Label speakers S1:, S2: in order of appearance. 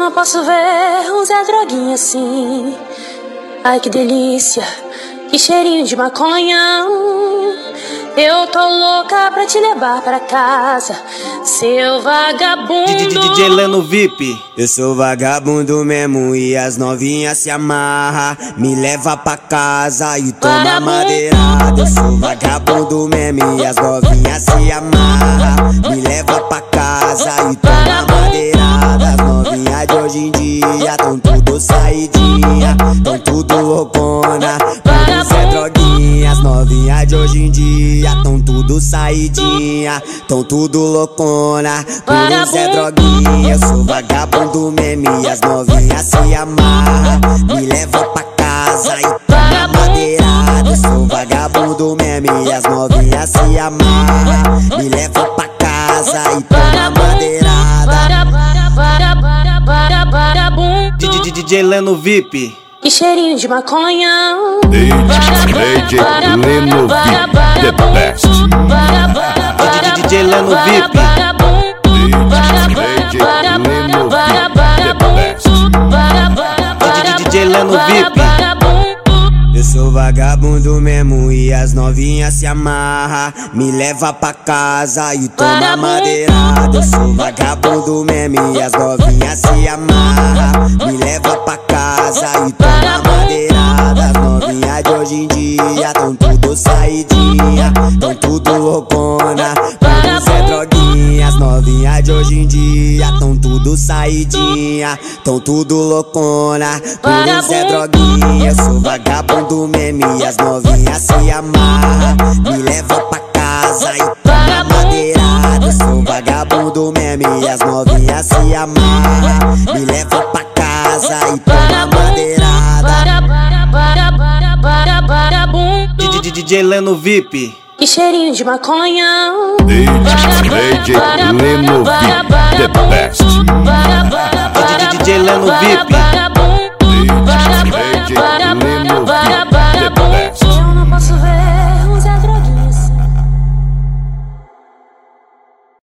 S1: não posso ver um Zé Droguinha assim. Ai que delícia, que cheirinho de maconha. Eu tô louca pra te levar pra casa, seu vagabundo.
S2: DJ Leno VIP.
S3: Eu sou vagabundo mesmo e as novinhas se amarra, me leva pra casa e toma madeirada. Eu sou vagabundo mesmo e as novinhas se amarra, me leva pra casa e toma madeirada. As novinhas de hoje em dia tão tudo saidinha, tão tudo loucona, por isso é droguinha. As novinhas de hoje em dia tão tudo saidinha, tão tudo loucona, por isso é droguinha. Eu sou vagabundo mesmo e as novinhas se amarra, me leva pra casa e toma madeirada. Eu sou vagabundo mesmo e as novinhas se amarra, me leva pra casa e toma madeirada.
S2: DJ Leno VIP.
S1: Que cheirinho de maconha.
S4: DJ Leno VIP, the best.
S2: DJ Leno VIP.
S4: DJ Leno VIP, the best.
S2: DJ Leno VIP.
S3: Eu sou vagabundo mesmo e as novinhas se amarra, me leva pra casa e toma madeirada. Eu sou vagabundo mesmo e as novinhas se amarra, me leva pra casa e toma madeirada. As novinhas de hoje em dia tão tudo saidinha, tão tudo loucona, por isso é droguinha. As novinhas de hoje em dia tão tudo saidinha, tão tudo loucona, por isso é droguinha. Eu sou vagabundo mesmo e as novinhas se amarra, me leva pra casa e toma madeirada. Eu sou vagabundo mesmo e as novinhas se amarra, me leva pra casa e toma madeirada.
S2: DJ Leno VIP.
S1: Que cheirinho de maconha.
S4: DJ Leno VIP, the best.
S2: DJ Leno VIP.